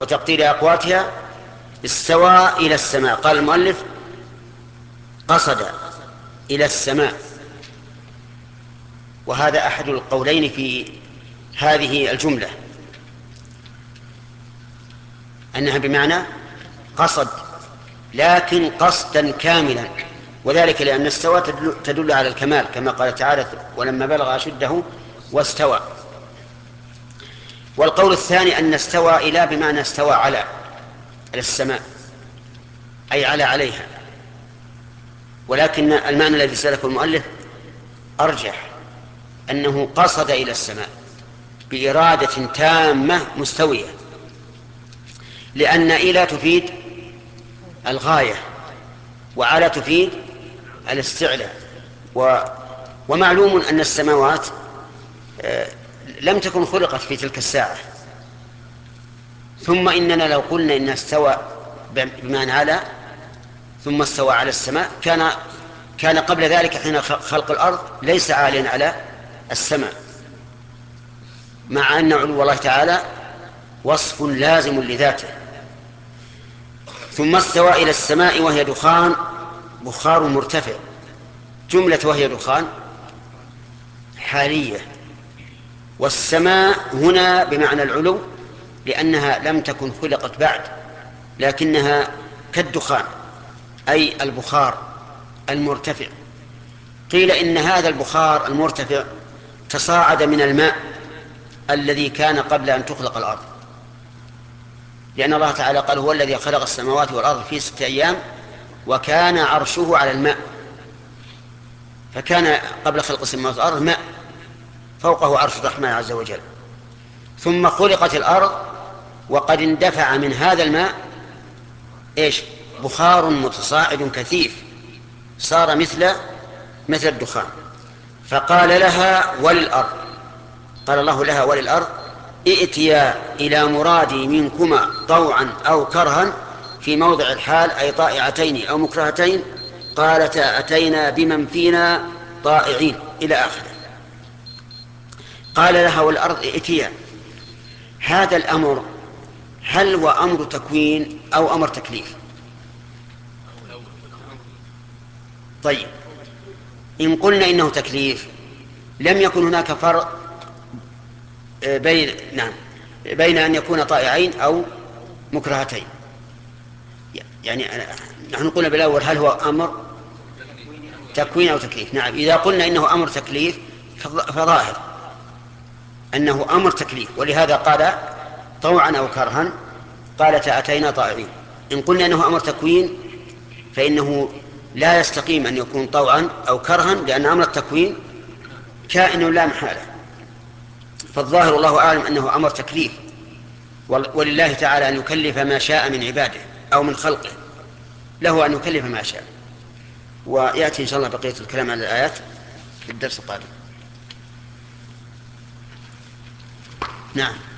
وتقدير أقواتها استوى إلى السماء. قال المؤلف قصد إلى السماء، وهذا أحد القولين في هذه الجملة، أنها بمعنى قصد لكن قصدا كاملا، وذلك لأن استوى تدل على الكمال كما قال تعالى ولما بلغ أشده واستوى. والقول الثاني أن استوى إلى بمعنى استوى على السماء، أي عليها، ولكن المعنى الذي سلكه المؤلف أرجح، أنه قصد إلى السماء بإرادة تامة مستوية، لأن إلى تفيد الغاية وعلى تفيد الاستعلاء. ومعلوم أن السماوات لم تكن خلقت في تلك الساعة. ثم إننا لو قلنا إن استوى بمعنى على ثم استوى على السماء كان قبل ذلك حين خلق الأرض ليس عاليا على السماء، مع أن علو الله تعالى وصف لازم لذاته. ثم استوى إلى السماء وهي دخان بخار مرتفع. جملة وهي دخان حالية، والسماء هنا بمعنى العلو لأنها لم تكن خلقت بعد، لكنها كالدخان أي البخار المرتفع. قيل إن هذا البخار المرتفع تصاعد من الماء الذي كان قبل أن تخلق الأرض، لأن الله تعالى قال هو الذي خلق السماوات والأرض في 6 أيام وكان عرشه على الماء، فكان قبل خلق السماوات والأرض ماء فوقه عرش الرحمن عز وجل. ثم خلقت الأرض وقد اندفع من هذا الماء بخار متصاعد كثيف صار مثل الدخان. فقال لها وللأرض، قال الله لها وللأرض ائتيا إلى مرادي منكما طوعا أو كرها في موضع الحال أي طائعتين أو مكرهتين، قالتا أتينا بمن فينا طائعين إلى آخره. قال لها والأرض ائتيا، هذا الأمر هل هو أمر تكوين أو أمر تكليف؟ طيب، إن قلنا إنه تكليف لم يكن هناك فرق بين أن يكون طائعين أو مكرهتين. يعني نحن قلنا بالأول هل هو أمر تكوين أو تكليف. نعم، إذا قلنا إنه أمر تكليف فظاهر أنه أمر تكليف، ولهذا قال طوعا أو كرها قالت أتينا طائعين. إن قلنا إنه أمر تكوين فإنه لا يستقيم أن يكون طوعا أو كرها، لأن أمر التكوين كائن لا محالة. فالظاهر الله أعلم أنه أمر تكليف، ولله تعالى أن يكلف ما شاء من عباده أو من خلقه، له أن يكلف ما شاء. ويأتي إن شاء الله بقية الكلام على الآيات في الدرس القادم. نعم.